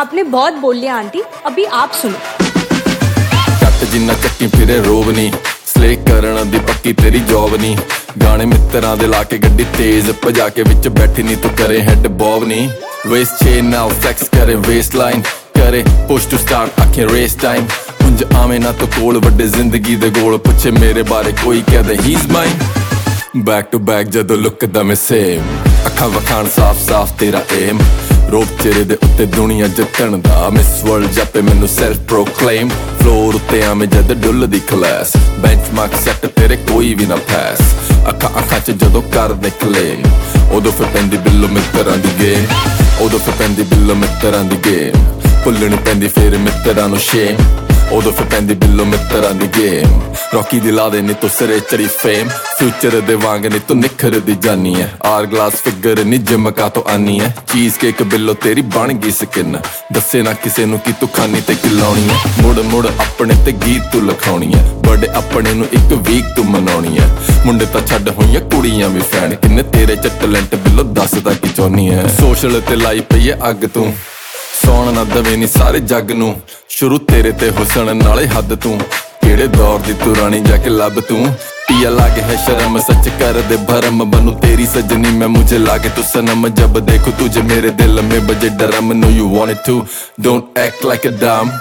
आपने बहुत बोल लिया आंटी, अभी आप सुनो। ਕੱਟ ਜਿੰਨਾ ਚੱਕੀ ਫਿਰੇ ਰੋਬ ਨੀ ਸਲੇ ਕਰਨ ਦੀ ਪੱਕੀ ਤੇਰੀ ਜੌਬ ਨੀ ਗਾਣੇ ਮਿੱਤਰਾਂ ਦੇ ਲਾ ਕੇ ਗੱਡੀ ਤੇਜ਼ ਭਜਾ ਕੇ ਵਿੱਚ ਬੈਠੀ ਨੀ ਤੂੰ ਕਰੇ ਹੈਡ ਬੌਬ ਨੀ ਵੇਸਟ ਚੇਨ ਨਾਲ ਫਲੈਕਸ ਕਰੇ ਵੇਸਟ ਲਾਈਨ ਕਰੇ ਪੁਸ਼ ਟੂ ਸਟਾਰਟ ਆਖੇ ਰੇਸ ਟਾਈਮ ਉਂਝ ਆਵੇਂ ਨਾ ਤੂੰ ਕੋਲ ਵੱਡੇ ਜ਼ਿੰਦਗੀ ਦੇ ਗੋਲ ਪੁੱਛੇ ਮੇਰੇ ਬਾਰੇ ਕੋਈ ਕਹਦੇ he is mine back to back ਜਦੋਂ ਲੁੱਕਦਾ ਮੈਂ ਸੇਮ ਅੱਖਾਂ ਵਖਾਣ ਸਾਫ਼ ਸਾਫ਼ ਤੇਰਾ ਏਮ ਰੋਬ ਚਿਹਰੇ ਦੇ ਉੱਤੇ ਦੁਨੀਆ ਜਿੱਤਣ ਦਾ ਮਿਸ ਵਰਲਡ ਜਾਪੇ ਮੈਨੂੰ ਸੈਲਫ ਪ੍ਰੋਕਲੇਮ ਫਲੋਰ ਉੱਤੇ ਆਵੇਂ ਜਦ ਡੁੱਲਦੀ ਕਲਾਸ ਬੈਂਚਮਾਰਕ ਸੈੱਟ ਤੇਰੇ ਕੋਈ ਵੀ ਨਾ ਪਾਸ ਅੱਖਾਂ ਅੱਖਾਂ 'ਚ ਜਦੋਂ ਕਰਦੇ ਕਲੇਮ ਉਦੋਂ ਫਿਰ ਪੈਂਦੀ ਬਿੱਲੋ ਮਿੱਤਰਾਂ ਦੀ ਗੇਮ ਉਦੋਂ ਫਿਰ ਪੈਂਦੀ ਬਿੱਲੋ ਮਿੱਤਰਾਂ ਦੀ ਗੇਮ ਭੁੱਲਣੀ ਪੈਂਦੀ ਫਿਰ ਮਿੱਤਰਾਂ ਨੂੰ ਸ਼ੇਮ ਉਦੋਂ ਫਿਰ ਪੈਂਦੀ ਬਿੱਲੋ ਮਿੱਤਰਾਂ ਦੀ ਗੇਮ ਰੌਕੀ ਦੀ ਲਾ ਦੇ ਨੀ ਤੂੰ ਸਿਰੇ ਚੜੀ ਫੇਮ ਫਿਊਚਰ ਦੇ ਵਾਂਗ ਨੀ ਤੂੰ ਨਿਖਰਦੀ ਜਾਨੀ ਐ ਆਰ ਗਲਾਸ ਫਿਗਰ ਨੀ ਜਿਮ ਕਾ ਤੋਂ ਆਨੀ ਐ ਚੀਜ਼ ਕੇਕ ਬਿੱਲੋ ਤੇਰੀ ਬਣ ਗਈ ਸਕਿਨ ਦੱਸੇ ਨਾ ਕਿਸੇ ਨੂੰ ਕਿ ਤੂੰ ਖਾਨੀ ਤੇ ਕਿਲਾਉਣੀ ਐ ਮੁੜ ਮੁੜ ਆਪਣੇ ਤੇ ਗੀਤ ਤੂੰ ਲਿਖਾਉਣੀ ਐ ਬਰਥਡੇ ਆਪਣੇ ਨੂੰ ਇੱਕ ਵੀਕ ਤੂੰ ਮਨਾਉਣੀ ਐ ਮੁੰਡੇ ਤਾਂ ਛੱਡ ਹੋਈਆਂ ਕੁੜੀਆਂ ਵੀ ਫੈਨ ਕਿੰਨੇ ਤੇਰੇ ਚ ਟੈਲੈਂਟ ਬਿੱਲੋ ਦੱਸਦਾ ਕੀ ਚਾਹੁੰਨੀ ਐ ਸੋਸ਼ਲ ਤੇ ਲਾਈ ਪਈ ਐ ਅੱਗ ਤੂੰ ਸੌਣ ਨਾ ਦਵੇ ਨੀ ਸਾਰੇ ਜੱਗ ਨੂੰ ਸ਼ੁਰੂ ਤੇਰੇ ਤੇ ਹੁਸਨ ਨਾਲੇ ਹੱਦ ਤੂੰ ਕਿਹੜੇ ਦੌਰ ਦੀ ਤੂੰ ਰਾਣੀ ਜਾ ਕੇ ਲੱਭ ਤੂੰ पिया लागे है शर्म सच कर दे भरम बनू तेरी सजनी मैं मुझे लागे तू सनम जब देखो तुझे मेरे दिल में बजे drum know you want it to don't act like a dumb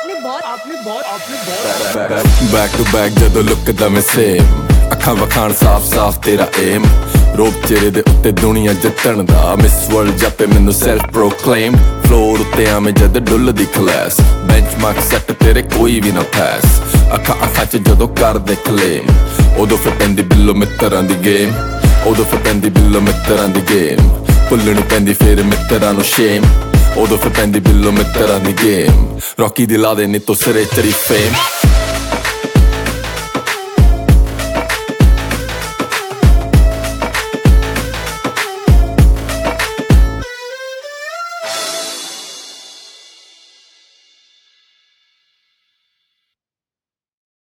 back to back ਜਦੋਂ ਲੁੱਕਦਾ ਮੈਂ ਸੇਮ ਅੱਖਾਂ ਵਖਾਣ ਸਾਫ਼ ਸਾਫ਼ ਤੇਰਾ ਏਮ ਰੋਬ ਚਿਹਰੇ ਦੇ ਉੱਤੇ ਦੁਨੀਆ ਜਿੱਤਣ ਦਾ ਮਿਸ ਵਰਲਡ ਜਾਪੇ ਮੈਨੂੰ ਸੈਲਫ ਪ੍ਰੋਕਲੇਮ ਫਲੋਰ ਉੱਤੇ ਆਵੇਂ ਜਦ ਡੁੱਲਦੀ ਕਲਾਸ ਬੈਂਚਮਾਰਕ ਸੈੱਟ ਤੇਰੇ ਕੋਈ ਵੀ ਨਾ ਪਾਸ ਅੱਖਾਂ ਅੱਖਾਂ 'ਚ ਜਦੋਂ ਕਰਦੇ ਕਲੇਮ ਉਦੋਂ ਫਿਰ ਪੈਂਦੀ ਬਿੱਲੋ ਮਿੱਤਰਾਂ ਦੀ ਗੇਮ ਉਦੋਂ ਫਿਰ ਪੈਂਦੀ ਬਿੱਲੋ ਮਿੱਤਰਾਂ ਦੀ ਗੇਮ ਭੁੱਲਣੀ ਪੈਂਦੀ ਫਿਰ ਮਿੱਤਰਾਂ ਨੂੰ ਸ਼ੇਮ ਉਦੋਂ ਫਿਰ ਪੈਂਦੀ ਬਿੱਲੋ ਮਿੱਤਰਾਂ ਦੀ ਗੇਮ ਰੌਕੀ ਦੀ ਲਾ ਦੇ ਨੀ ਤੂੰ ਸਿਰੇ ਚੜੀ ਫੇਮ